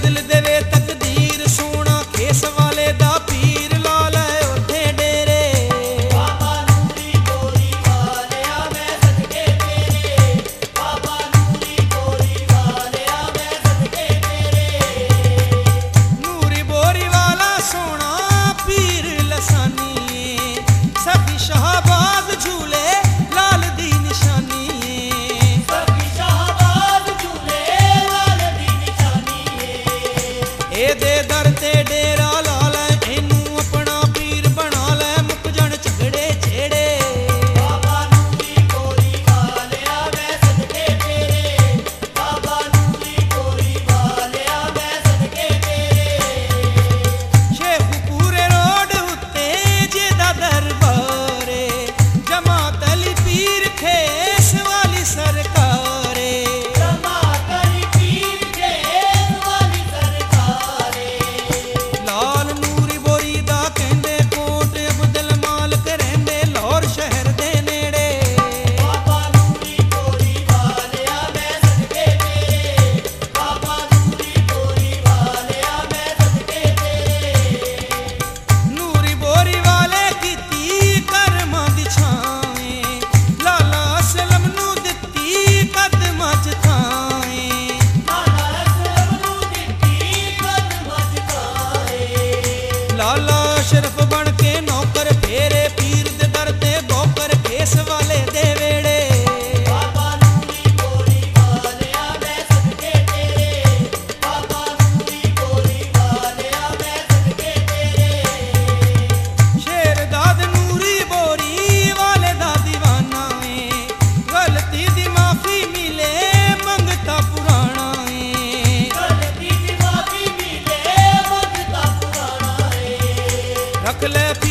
ਬਦਲ ਦੇਵੇ ਤਕਦੀਰ ਸੋਹਣਾ ਖੇਸ ਵਾਲੇ ਦਾ ਪੀਰ ਲਾ ਲੈ ਉੱਥੇ ਡੇਰੇ ਬਾਬਾ ਨੂਰੀ ਗੋਰੀ ਵਾਲਿਆ ਮੈਂ ਸਦਕੇ ਤੇਰੇ ਬਾਬਾ ਨੂਰੀ ਗੋਰੀ ਵਾਲਿਆ ਮੈਂ ਸਦਕੇ ਤੇਰੇ ਨੂਰੀ ਬੋਰੀ ਵਾਲਾ ਸੋਹਣਾ ਪੀਰ ਲਸਾਨੀ ਸਭੀ ਸ਼ਾਹਬਾਜ਼ ਝੂਲੇ ਲਾਲ ਦੀ ਨਿਸ਼ਾਨੀ ਸਭੀ ਸ਼ਾਹਬਾਜ਼ ਝੂਲੇ ਲਾਲ ਦੀ ਨਿਸ਼ਾਨੀ ਇਹਦੇ ਦਰ ਤੇ ਡੇਰਾ ਲਾ ਲੈ ਇਹਨੂੰ ਆਪਣਾ ਪੀਰ ਬਣਾ ਲੈ ਮੁੱਕ ਜਾਣ ਝਗੜੇ ਛੇੜੇ ਬਾਬਾ ਨੂਰੀ ਗੋਰੀ ਵਾਲਿਆ ਮੈਂ ਸਦਕੇ ਤੇਰੇ ਬਾਬਾ ਨੂਰੀ ਗੋਰੀ ਵਾਲਿਆ ਮੈਂ ਸਦਕੇ ਤੇਰੇ ਸ਼ੇਖੂਪੁਰੇ ਰੋਡ ਉੱਤੇ ਜਿਹਦਾ ਦਰਬਾਰ ਏ ਜਮਾਤ ਅਲੀ ਪੀਰ ਖੇਸ ਵਾਲੀ ਸਰਕਾਰ ਏ ਜਮਾਤ ਅਲੀ ਪੀਰ ਖੇਸ ਵਾਲੀ ਸਰਕਾਰ ਲਾਲ ਨੂਰੀ ਬੋਰੀ ਦਾ ਕਹਿੰਦੇ ਕੋਟ ਅਬਦੁਲ ਮਾਲਕ ਰਹਿੰਦੇ ਲਾਹੌਰ ਸ਼ਹਿਰ ਦੇ ਨੇੜੇ ਬਾਬਾ ਨੂਰੀ ਗੋਰੀ ਵਾਲਿਆ ਮੈਂ ਸਦਕੇ ਤੇਰੇ ਬਾਬਾ ਨੂਰੀ ਗੋਰੀ ਵਾਲਿਆ ਮੈਂ ਸਦਕੇ ਤੇਰੇ ਨੂਰੀ ਬੋਰੀ ਵਾਲੇ ਕੀਤੀ ਕਰਮਾਂ ਦੀ ਛਾਵੇਂ ਲਾਲਾ ਅਸਲਮ ਨੂੰ ਦਿੱਤੀ ਕਦਮਾਂ 'ਚ ਥਾਂ ਲਾਲਾ ਅਸਲਮ ਨੂੰ ਦਿੱਤੀ ਕਦਮਾਂ 'ਚ ਥਾਂ ਲਾਲਾ ਅਸ਼ਰਫ ਬਣ ਕੇ ਨੌਕਰ ਫੇਰੇ ਪੀਰ ਦੇ ਦਰ ਤੇ ਬੋਕਰ ਖੇਸ ਵਾਲੇ ਦੇ ਵੇੜੇ ਬਾਬਾ ਨੂਰੀ ਗੋਰੀ ਵਾਲਿਆ ਮੈਂ ਸਦਕੇ ਤੇਰੇ ਬਾਬਾ ਨੂਰੀ ਗੋਰੀ ਵਾਲਿਆ ਮੈਂ ਸਦਕੇ ਤੇਰੇ ਸ਼ੇਰਦਾਦ ਨੂਰੀ ਬੋਰੀ ਵਾਲੇ ਦਾ ਦੀਵਾਨਾ ਏ ਗਲਤੀ ਦੀ ਮਾਫੀ ਮਿਲੇ ਮੰਗਤਾ ਪੁਰਾਣਾ ਏ ਗਲਤੀ ਦੀ ਮਾਫੀ ਮਿਲੇ ਮੰਗਤਾ ਪੁਰਾਣਾ ਰੱਖ ਲੈ